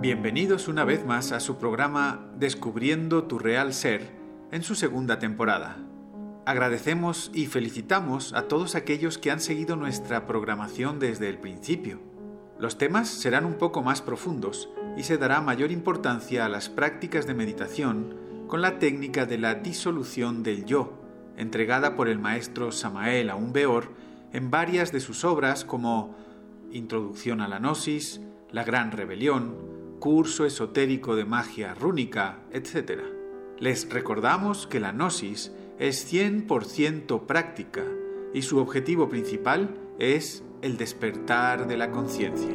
Bienvenidos una vez más a su programa Descubriendo tu Real Ser en su segunda temporada. Agradecemos y felicitamos a todos aquellos que han seguido nuestra programación desde el principio. Los temas serán un poco más profundos y se dará mayor importancia a las prácticas de meditación con la técnica de la disolución del yo, entregada por el maestro Samael Aun Weor en varias de sus obras como Introducción a la Gnosis, La Gran Rebelión, Curso Esotérico de Magia Rúnica, etc. Les recordamos que la Gnosis es 100% práctica y su objetivo principal es el despertar de la conciencia.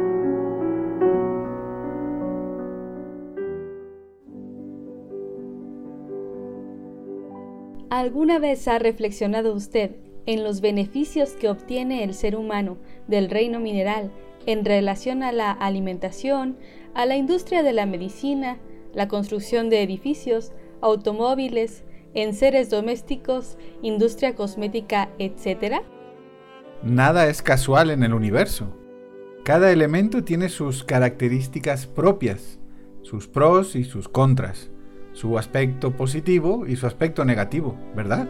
¿Alguna vez ha reflexionado usted en los beneficios que obtiene el ser humano del reino mineral en relación a la alimentación, a la industria de la medicina, la construcción de edificios, automóviles, enseres domésticos, industria cosmética, etc.? Nada es casual en el universo. Cada elemento tiene sus características propias, sus pros y sus contras, su aspecto positivo y su aspecto negativo, ¿verdad?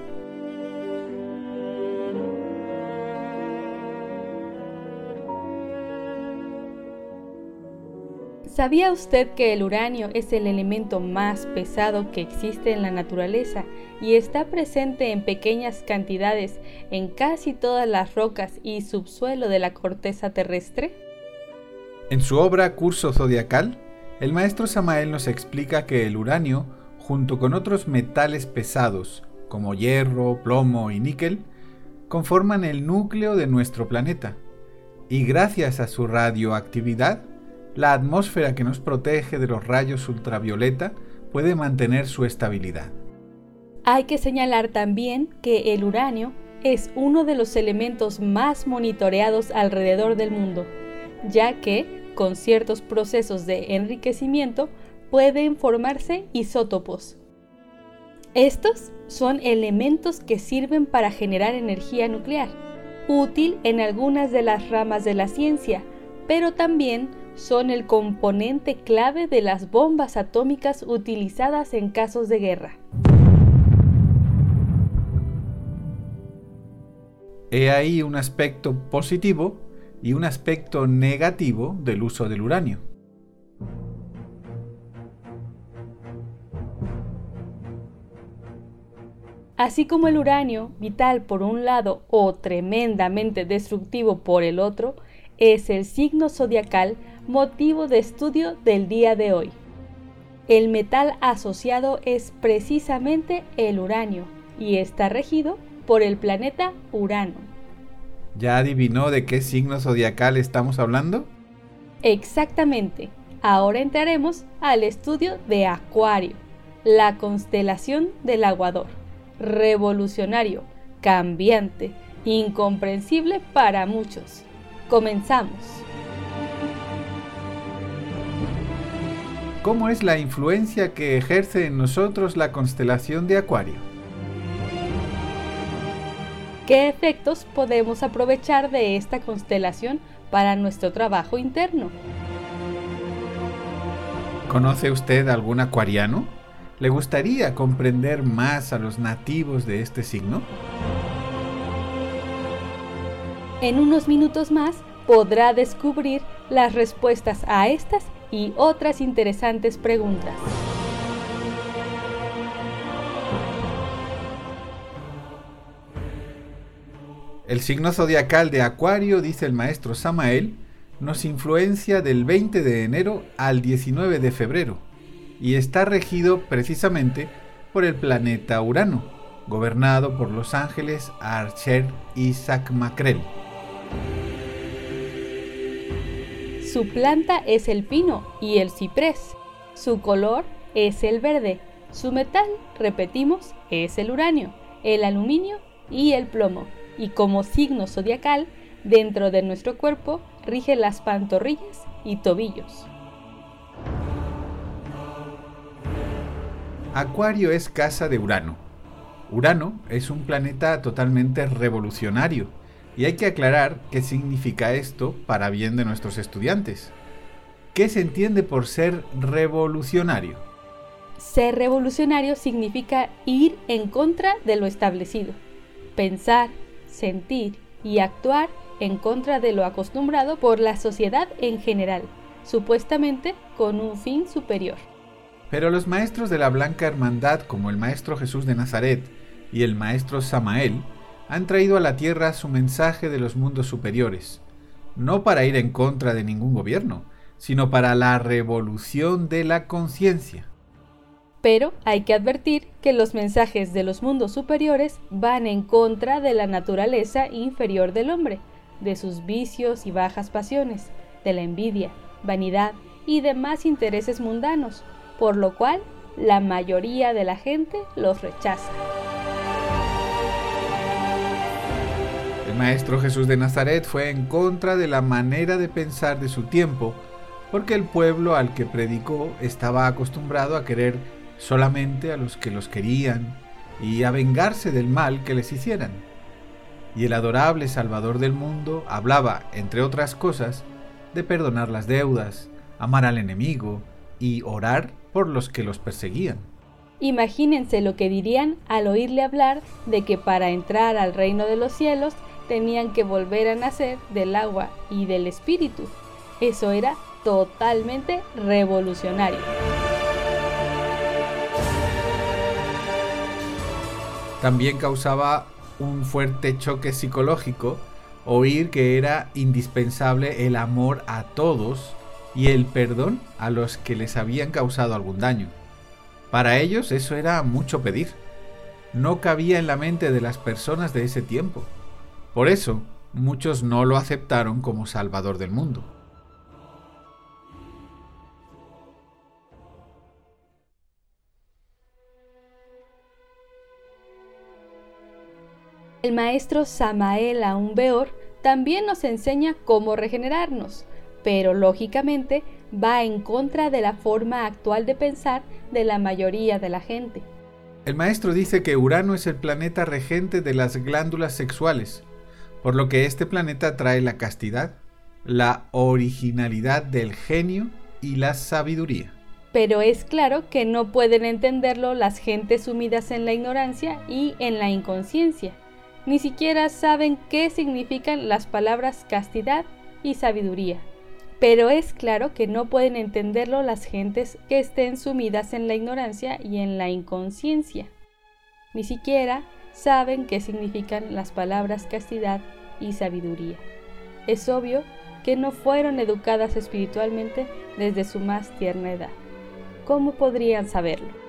¿Sabía usted que el uranio es el elemento más pesado que existe en la naturaleza y está presente en pequeñas cantidades en casi todas las rocas y subsuelo de la corteza terrestre? En su obra Curso Zodiacal, el maestro Samael nos explica que el uranio, junto con otros metales pesados como hierro, plomo y níquel, conforman el núcleo de nuestro planeta, y gracias a su radioactividad, la atmósfera que nos protege de los rayos ultravioleta puede mantener su estabilidad. Hay que señalar también que el uranio es uno de los elementos más monitoreados alrededor del mundo, ya que, con ciertos procesos de enriquecimiento, pueden formarse isótopos. Estos son elementos que sirven para generar energía nuclear, útil en algunas de las ramas de la ciencia, pero también son el componente clave de las bombas atómicas utilizadas en casos de guerra. He ahí un aspecto positivo y un aspecto negativo del uso del uranio. Así como el uranio, vital por un lado o tremendamente destructivo por el otro, es el signo zodiacal motivo de estudio del día de hoy. El metal asociado es precisamente el uranio y está regido por el planeta Urano. ¿Ya adivinó de qué signo zodiacal estamos hablando? Exactamente. Ahora entraremos al estudio de Acuario, la constelación del aguador. Revolucionario, cambiante, incomprensible para muchos. Comenzamos. ¿Cómo es la influencia que ejerce en nosotros la constelación de Acuario? ¿Qué efectos podemos aprovechar de esta constelación para nuestro trabajo interno? ¿Conoce usted algún acuariano? ¿Le gustaría comprender más a los nativos de este signo? En unos minutos más podrá descubrir las respuestas a estas y otras interesantes preguntas. El signo zodiacal de Acuario, dice el maestro Samael, nos influencia del 20 de enero al 19 de febrero y está regido precisamente por el planeta Urano, gobernado por los ángeles Archer y Sac-Macrel. Su planta es el pino y el ciprés. Su color es el verde. Su metal, repetimos, es el uranio, el aluminio y el plomo. Y como signo zodiacal, dentro de nuestro cuerpo, rige las pantorrillas y tobillos. Acuario es casa de Urano. Urano es un planeta totalmente revolucionario. Y hay que aclarar qué significa esto para bien de nuestros estudiantes. ¿Qué se entiende por ser revolucionario? Ser revolucionario significa ir en contra de lo establecido, pensar, sentir y actuar en contra de lo acostumbrado por la sociedad en general, supuestamente con un fin superior. Pero los maestros de la Blanca Hermandad, como el Maestro Jesús de Nazaret y el Maestro Samael, han traído a la tierra su mensaje de los mundos superiores, no para ir en contra de ningún gobierno, sino para la revolución de la conciencia. Pero hay que advertir que los mensajes de los mundos superiores van en contra de la naturaleza inferior del hombre, de sus vicios y bajas pasiones, de la envidia, vanidad y demás intereses mundanos, por lo cual la mayoría de la gente los rechaza. El Maestro Jesús de Nazaret fue en contra de la manera de pensar de su tiempo, porque el pueblo al que predicó estaba acostumbrado a querer solamente a los que los querían y a vengarse del mal que les hicieran. Y el adorable Salvador del mundo hablaba, entre otras cosas, de perdonar las deudas, amar al enemigo y orar por los que los perseguían. Imagínense lo que dirían al oírle hablar de que para entrar al reino de los cielos tenían que volver a nacer del agua y del espíritu. Eso era totalmente revolucionario. También causaba un fuerte choque psicológico oír que era indispensable el amor a todos y el perdón a los que les habían causado algún daño. Para ellos eso era mucho pedir. No cabía en la mente de las personas de ese tiempo. Por eso, muchos no lo aceptaron como Salvador del mundo. El maestro Samael Aun Weor también nos enseña cómo regenerarnos, pero lógicamente va en contra de la forma actual de pensar de la mayoría de la gente. El maestro dice que Urano es el planeta regente de las glándulas sexuales, por lo que este planeta trae la castidad, la originalidad del genio y la sabiduría. Pero es claro que no pueden entenderlo las gentes sumidas en la ignorancia y en la inconsciencia. Ni siquiera saben qué significan las palabras castidad y sabiduría. Pero es claro que no pueden entenderlo las gentes que estén sumidas en la ignorancia y en la inconsciencia. Ni siquiera saben qué significan las palabras castidad y sabiduría. Es obvio que no fueron educadas espiritualmente desde su más tierna edad. ¿Cómo podrían saberlo?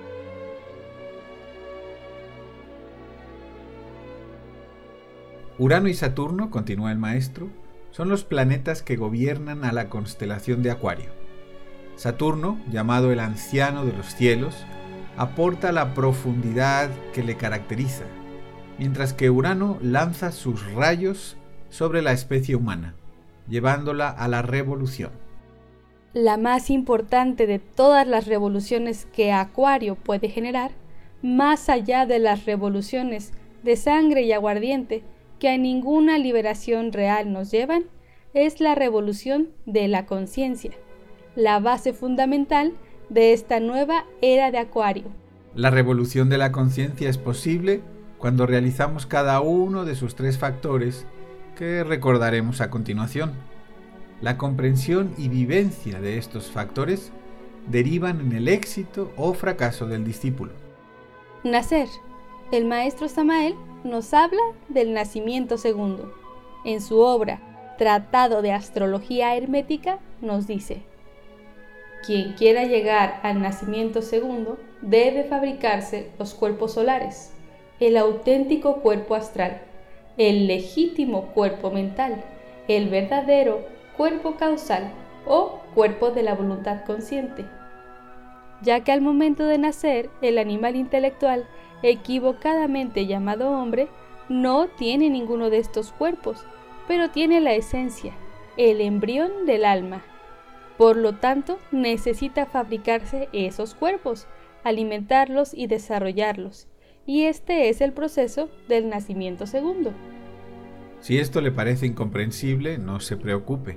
Urano y Saturno, continúa el maestro, son los planetas que gobiernan a la constelación de Acuario. Saturno, llamado el anciano de los cielos, aporta la profundidad que le caracteriza, mientras que Urano lanza sus rayos sobre la especie humana, llevándola a la revolución. La más importante de todas las revoluciones que Acuario puede generar, más allá de las revoluciones de sangre y aguardiente que a ninguna liberación real nos llevan, es la revolución de la conciencia, la base fundamental de esta nueva era de Acuario. La revolución de la conciencia es posible cuando realizamos cada uno de sus 3 factores que recordaremos a continuación. La comprensión y vivencia de estos factores derivan en el éxito o fracaso del discípulo. Nacer. El maestro Samael nos habla del nacimiento segundo. En su obra Tratado de Astrología Hermética nos dice: quien quiera llegar al nacimiento segundo debe fabricarse los cuerpos solares, el auténtico cuerpo astral, el legítimo cuerpo mental, el verdadero cuerpo causal o cuerpo de la voluntad consciente, ya que al momento de nacer el animal intelectual equivocadamente llamado hombre no tiene ninguno de estos cuerpos, pero tiene la esencia, el embrión del alma. Por lo tanto, necesita fabricarse esos cuerpos, alimentarlos y desarrollarlos, y este es el proceso del nacimiento segundo. Si esto le parece incomprensible, no se preocupe.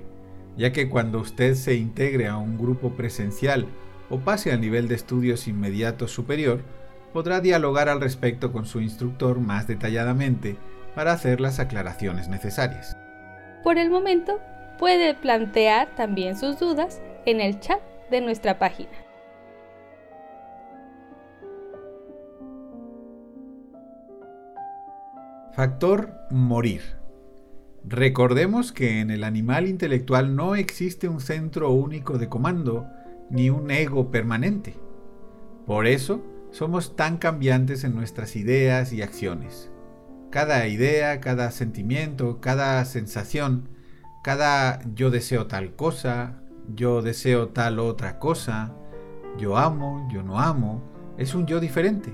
ya que cuando usted se integre a un grupo presencial o pase al nivel de estudios inmediato superior, podrá dialogar al respecto con su instructor más detalladamente para hacer las aclaraciones necesarias. Por el momento, puede plantear también sus dudas en el chat de nuestra página. Factor morir. Recordemos que en el animal intelectual no existe un centro único de comando ni un ego permanente. Por eso somos tan cambiantes en nuestras ideas y acciones. Cada idea, cada sentimiento, cada sensación, cada yo deseo tal cosa, yo deseo tal otra cosa, yo amo, yo no amo, es un yo diferente.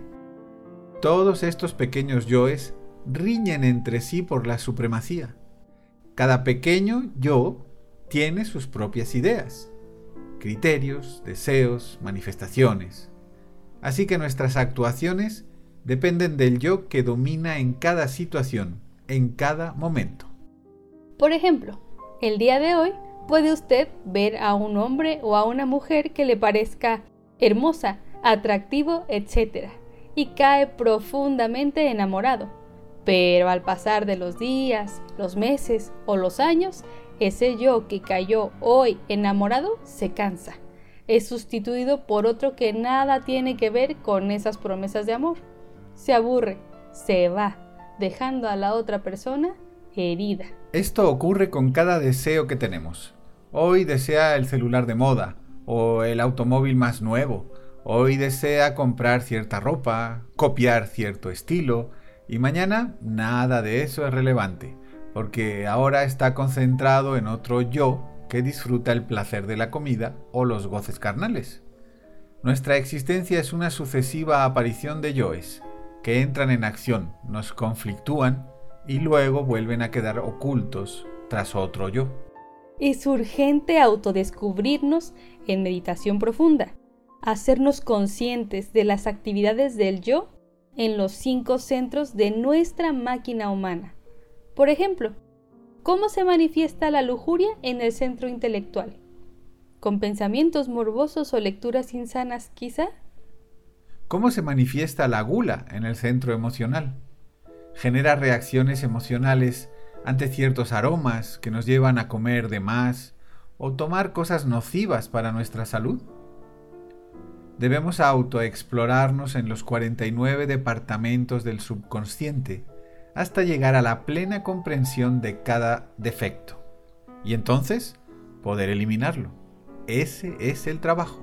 Todos estos pequeños yoes riñen entre sí por la supremacía. Cada pequeño yo tiene sus propias ideas, criterios, deseos, manifestaciones. Así que nuestras actuaciones dependen del yo que domina en cada situación, en cada momento. Por ejemplo, el día de hoy puede usted ver a un hombre o a una mujer que le parezca hermosa, atractivo, etc. y cae profundamente enamorado. Pero al pasar de los días, los meses o los años, ese yo que cayó hoy enamorado se cansa. Es sustituido por otro que nada tiene que ver con esas promesas de amor. Se aburre, se va, dejando a la otra persona herida. Esto ocurre con cada deseo que tenemos. Hoy desea el celular de moda o el automóvil más nuevo. Hoy desea comprar cierta ropa, copiar cierto estilo. Y mañana nada de eso es relevante, porque ahora está concentrado en otro yo que disfruta el placer de la comida o los goces carnales. Nuestra existencia es una sucesiva aparición de yoes, que entran en acción, nos conflictúan y luego vuelven a quedar ocultos tras otro yo. Es urgente autodescubrirnos en meditación profunda, hacernos conscientes de las actividades del yo en los 5 centros de nuestra máquina humana. Por ejemplo, ¿cómo se manifiesta la lujuria en el centro intelectual? ¿Con pensamientos morbosos o lecturas insanas quizá? ¿Cómo se manifiesta la gula en el centro emocional? Genera reacciones emocionales ante ciertos aromas que nos llevan a comer de más o tomar cosas nocivas para nuestra salud. Debemos autoexplorarnos en los 49 departamentos del subconsciente hasta llegar a la plena comprensión de cada defecto y entonces poder eliminarlo. Ese es el trabajo.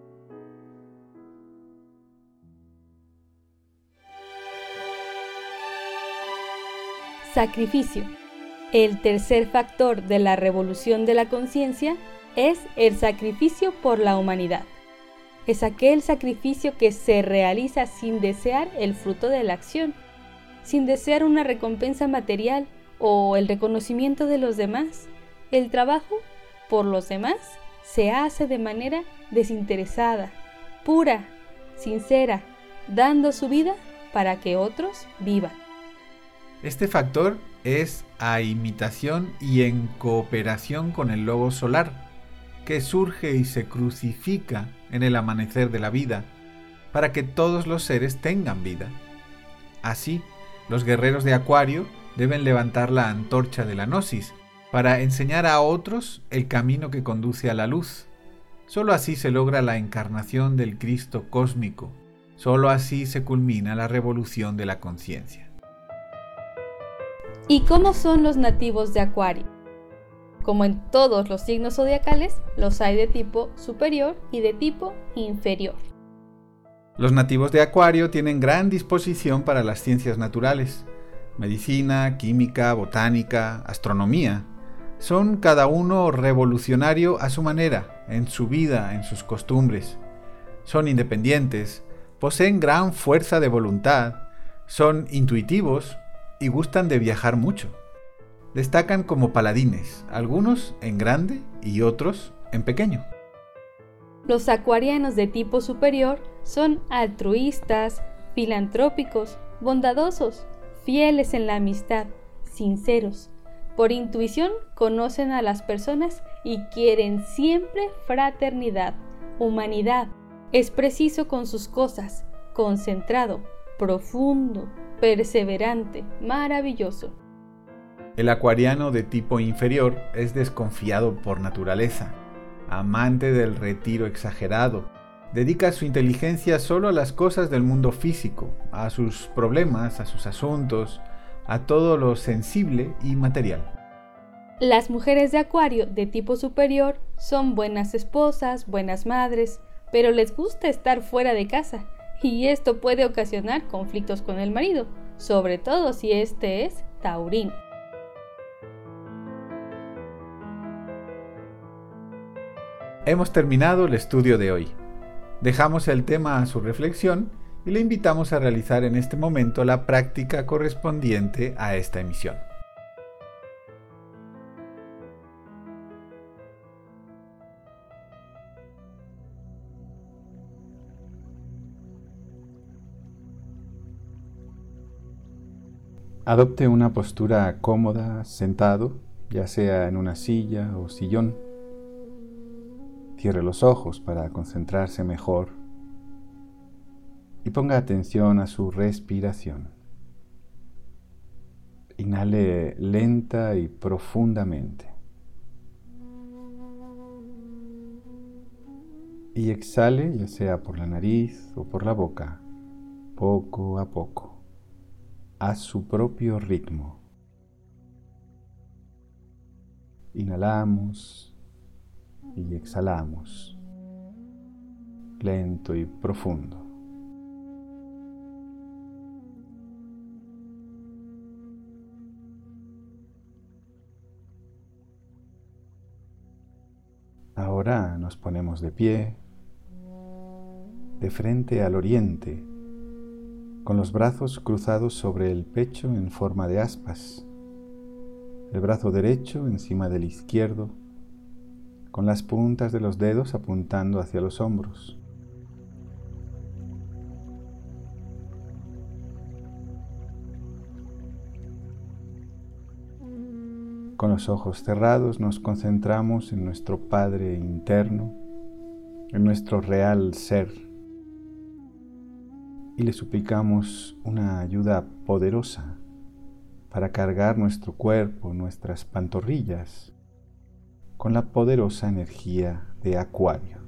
Sacrificio. El tercer factor de la revolución de la conciencia es el sacrificio por la humanidad. Es aquel sacrificio que se realiza sin desear el fruto de la acción, sin desear una recompensa material o el reconocimiento de los demás. El trabajo por los demás se hace de manera desinteresada, pura, sincera, dando su vida para que otros vivan. Este factor es a imitación y en cooperación con el lobo solar, que surge y se crucifica en el amanecer de la vida, para que todos los seres tengan vida. Así, los guerreros de Acuario deben levantar la antorcha de la gnosis, para enseñar a otros el camino que conduce a la luz. Solo así se logra la encarnación del Cristo cósmico, solo así se culmina la revolución de la conciencia. ¿Y cómo son los nativos de Acuario? Como en todos los signos zodiacales, los hay de tipo superior y de tipo inferior. Los nativos de Acuario tienen gran disposición para las ciencias naturales, medicina, química, botánica, astronomía. Son cada uno revolucionario a su manera, en su vida, en sus costumbres. Son independientes, poseen gran fuerza de voluntad, son intuitivos y gustan de viajar mucho. Destacan como paladines, algunos en grande y otros en pequeño. Los acuarianos de tipo superior son altruistas, filantrópicos, bondadosos, fieles en la amistad, sinceros. Por intuición conocen a las personas y quieren siempre fraternidad, humanidad. Es preciso con sus cosas, concentrado, profundo, perseverante, maravilloso. El acuariano de tipo inferior es desconfiado por naturaleza, amante del retiro exagerado. Dedica su inteligencia solo a las cosas del mundo físico, a sus problemas, a sus asuntos, a todo lo sensible y material. Las mujeres de Acuario de tipo superior son buenas esposas, buenas madres, pero les gusta estar fuera de casa, y esto puede ocasionar conflictos con el marido, sobre todo si este es taurino. Hemos terminado el estudio de hoy. Dejamos el tema a su reflexión y le invitamos a realizar en este momento la práctica correspondiente a esta emisión. Adopte una postura cómoda, sentado, ya sea en una silla o sillón. Cierre los ojos para concentrarse mejor y ponga atención a su respiración. Inhale lenta y profundamente. Y exhale, ya sea por la nariz o por la boca, poco a poco, a su propio ritmo. Inhalamos y exhalamos, lento y profundo. Ahora nos ponemos de pie, de frente al oriente, con los brazos cruzados sobre el pecho en forma de aspas, el brazo derecho encima del izquierdo, con las puntas de los dedos apuntando hacia los hombros. Con los ojos cerrados nos concentramos en nuestro Padre interno, en nuestro real ser, y le suplicamos una ayuda poderosa para cargar nuestro cuerpo, nuestras pantorrillas, con la poderosa energía de Acuario.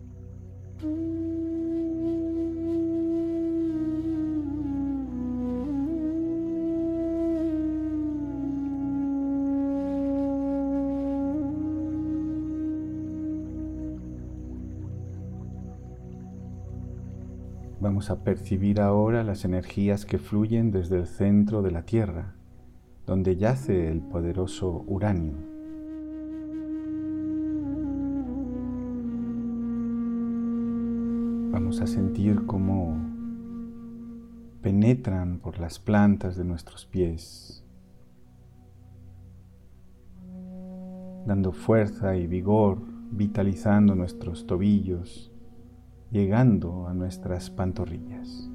Vamos a percibir ahora las energías que fluyen desde el centro de la Tierra, donde yace el poderoso Uranio. Vamos a sentir cómo penetran por las plantas de nuestros pies, dando fuerza y vigor, vitalizando nuestros tobillos, llegando a nuestras pantorrillas.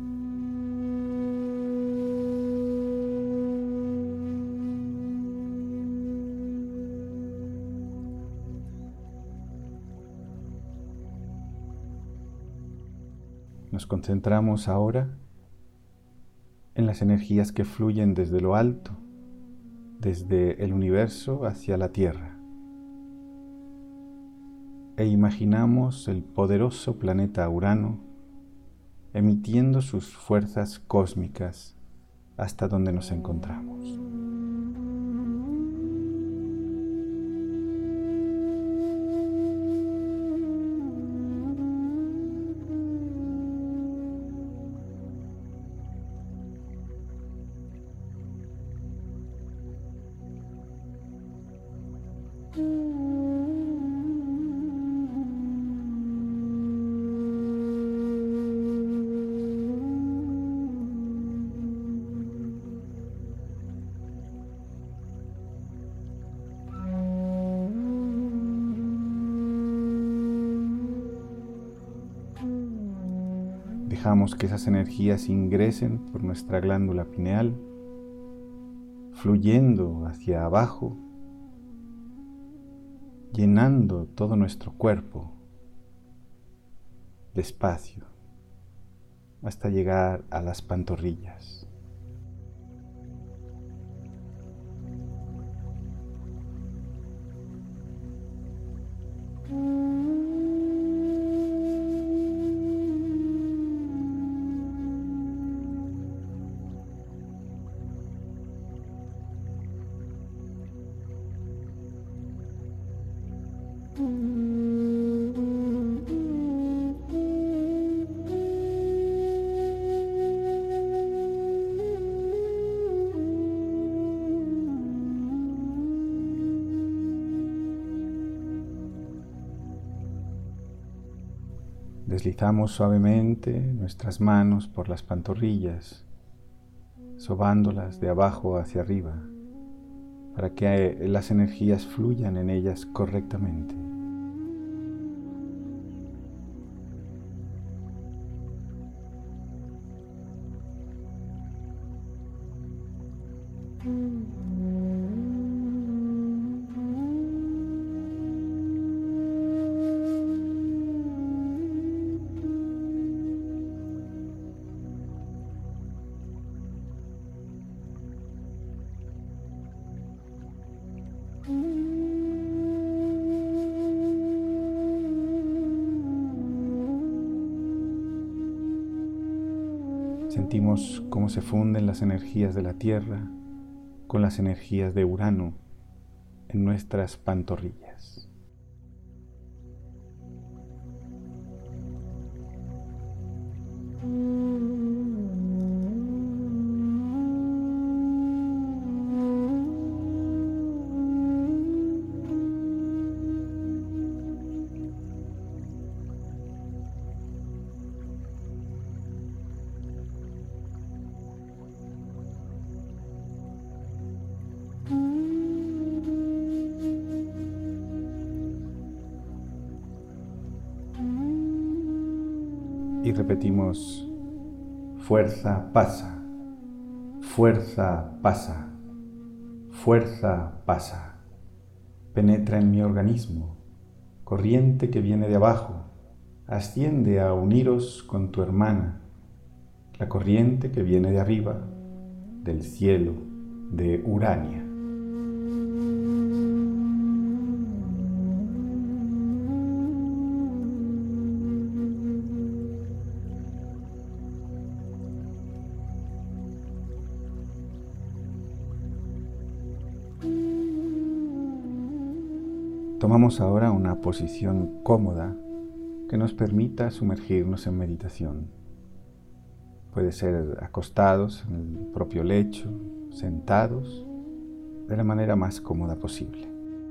Nos concentramos ahora en las energías que fluyen desde lo alto, desde el universo hacia la Tierra. E imaginamos el poderoso planeta Urano emitiendo sus fuerzas cósmicas hasta donde nos encontramos. Dejamos que esas energías ingresen por nuestra glándula pineal, fluyendo hacia abajo, llenando todo nuestro cuerpo despacio hasta llegar a las pantorrillas. Deslizamos suavemente nuestras manos por las pantorrillas, sobándolas de abajo hacia arriba, para que las energías fluyan en ellas correctamente. Sentimos cómo se funden las energías de la Tierra con las energías de Urano en nuestras pantorrillas. Y repetimos: fuerza pasa, fuerza pasa, fuerza pasa. Penetra en mi organismo, corriente que viene de abajo, asciende a uniros con tu hermana, la corriente que viene de arriba, del cielo, de Urania. Tomamos ahora una posición cómoda que nos permita sumergirnos en meditación. Puede ser acostados en el propio lecho, sentados, de la manera más cómoda posible.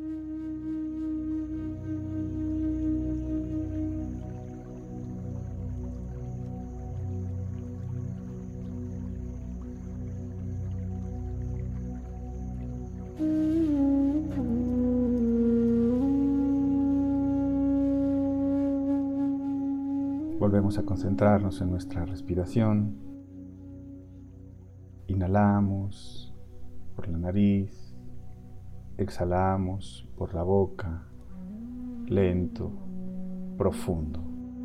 Volvemos a concentrarnos en nuestra respiración. Inhalamos por la nariz, exhalamos por la boca, lento, profundo.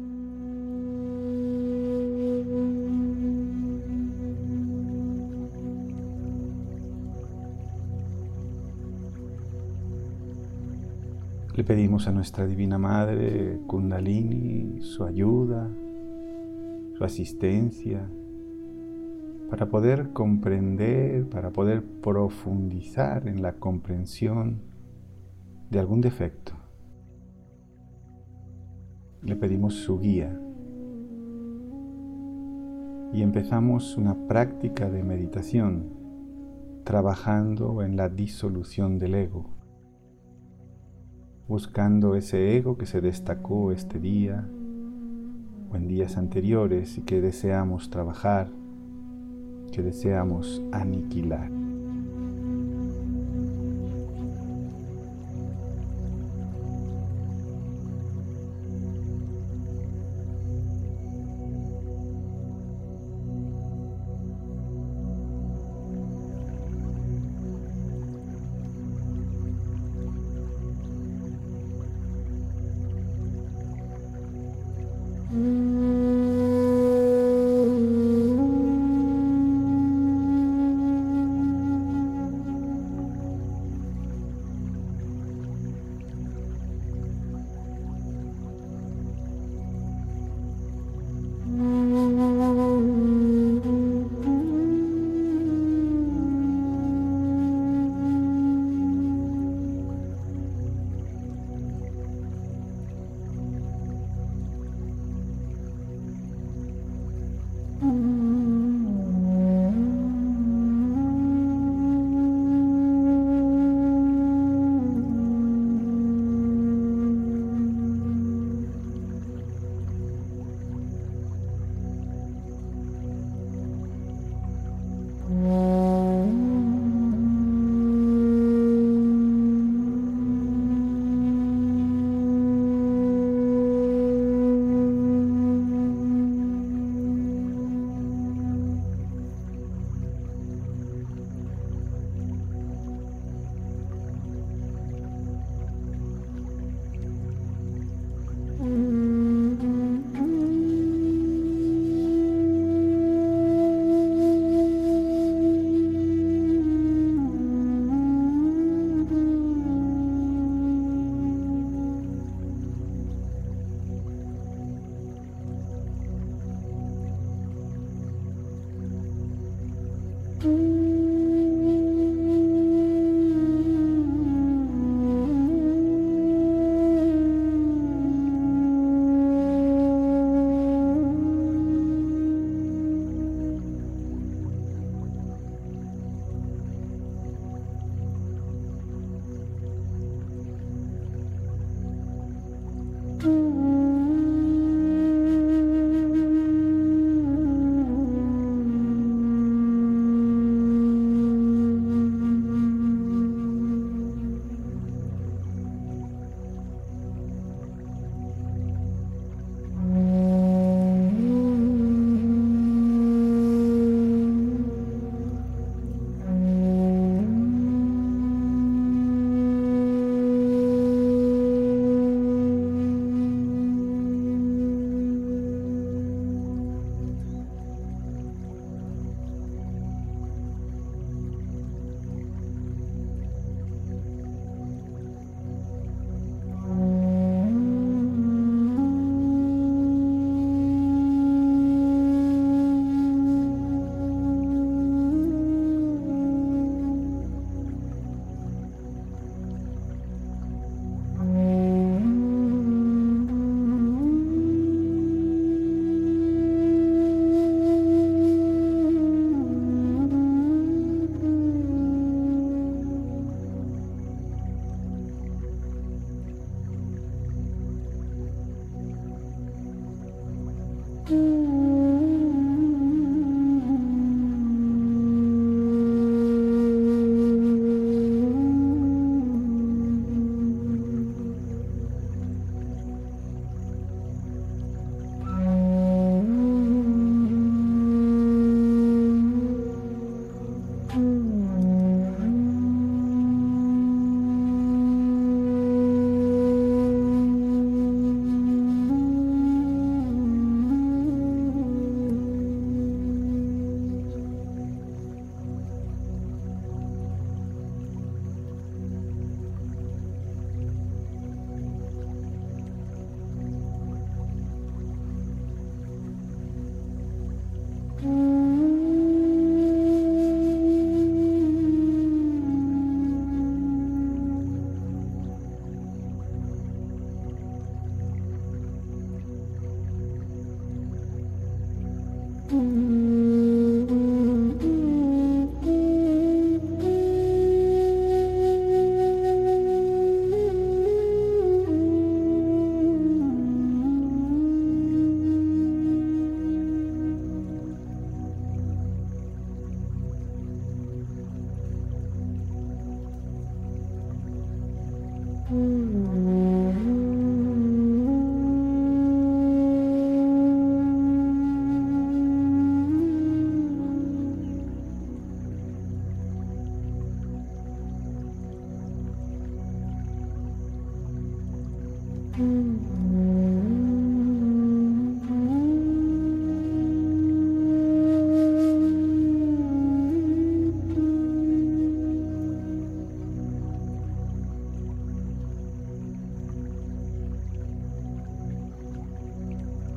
Le pedimos a nuestra Divina Madre Kundalini su ayuda, su asistencia, para poder comprender, para poder profundizar en la comprensión de algún defecto. Le pedimos su guía y empezamos una práctica de meditación trabajando en la disolución del ego, buscando ese ego que se destacó este día o en días anteriores y que deseamos trabajar, que deseamos aniquilar.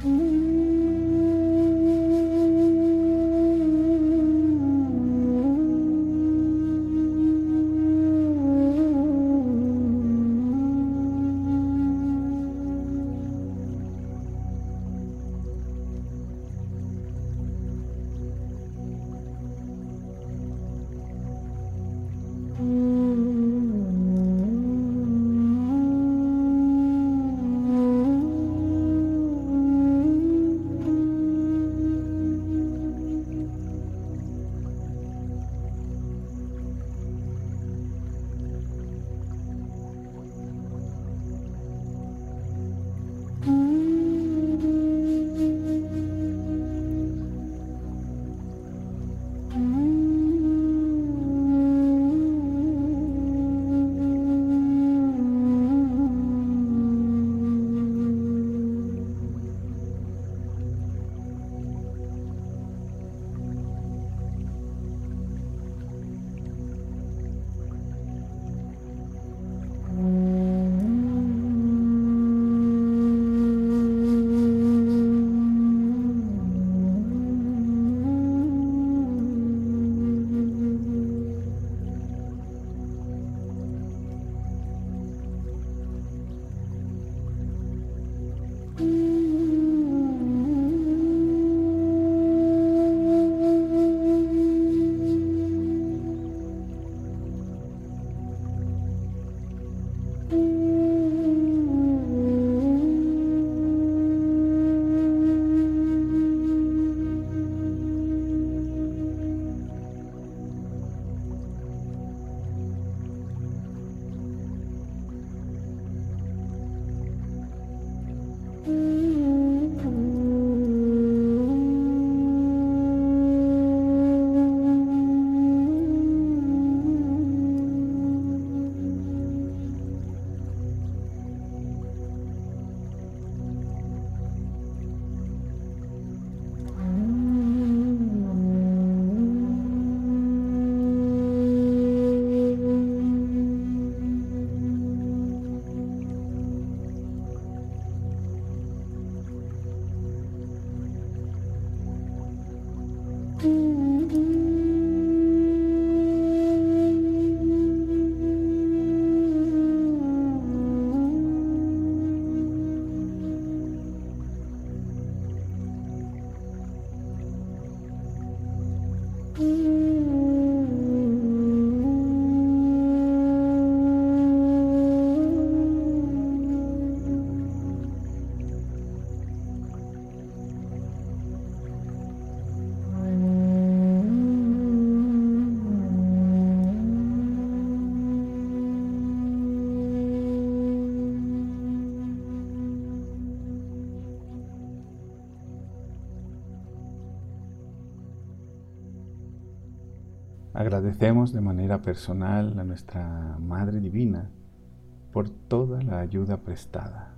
Agradecemos de manera personal a nuestra Madre Divina por toda la ayuda prestada.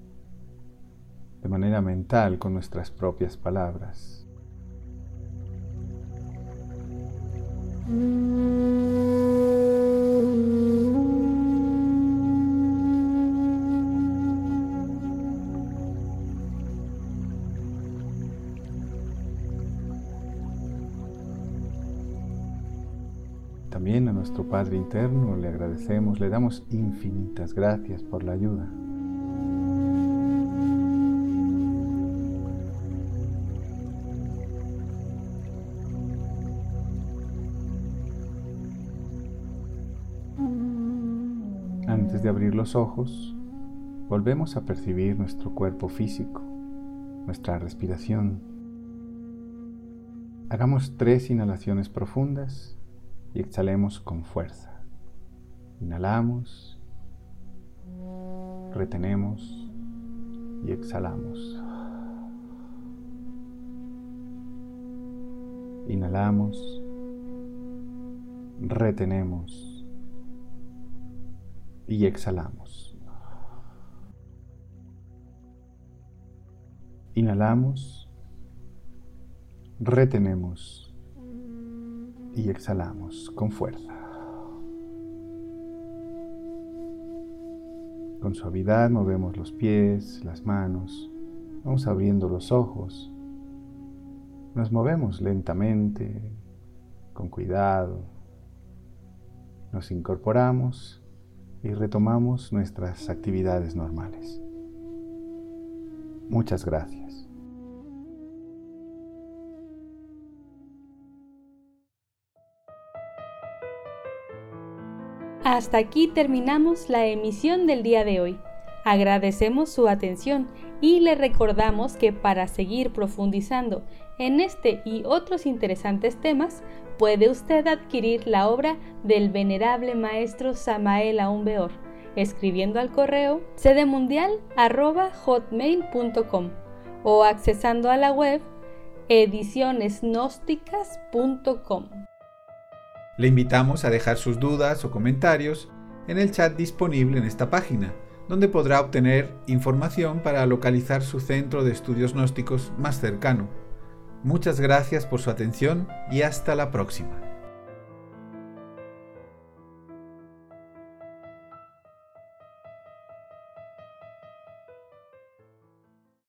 De manera mental, con nuestras propias palabras. También a nuestro Padre interno le agradecemos, le damos infinitas gracias por la ayuda. Antes de abrir los ojos, volvemos a percibir nuestro cuerpo físico, nuestra respiración. Hagamos 3 inhalaciones profundas y exhalemos con fuerza. Inhalamos, retenemos y exhalamos. Inhalamos, retenemos y exhalamos. Inhalamos, retenemos y exhalamos con fuerza. Con suavidad movemos los pies, las manos, Vamos abriendo los ojos. Nos movemos lentamente, con cuidado. Nos incorporamos y retomamos nuestras actividades normales. Muchas gracias. Hasta aquí terminamos la emisión del día de hoy. Agradecemos su atención y le recordamos que para seguir profundizando en este y otros interesantes temas, puede usted adquirir la obra del venerable maestro Samael Aún Weor, escribiendo al correo sedemundial@hotmail.com o accesando a la web edicionesgnósticas.com. Le invitamos a dejar sus dudas o comentarios en el chat disponible en esta página, donde podrá obtener información para localizar su centro de estudios gnósticos más cercano. Muchas gracias por su atención y hasta la próxima.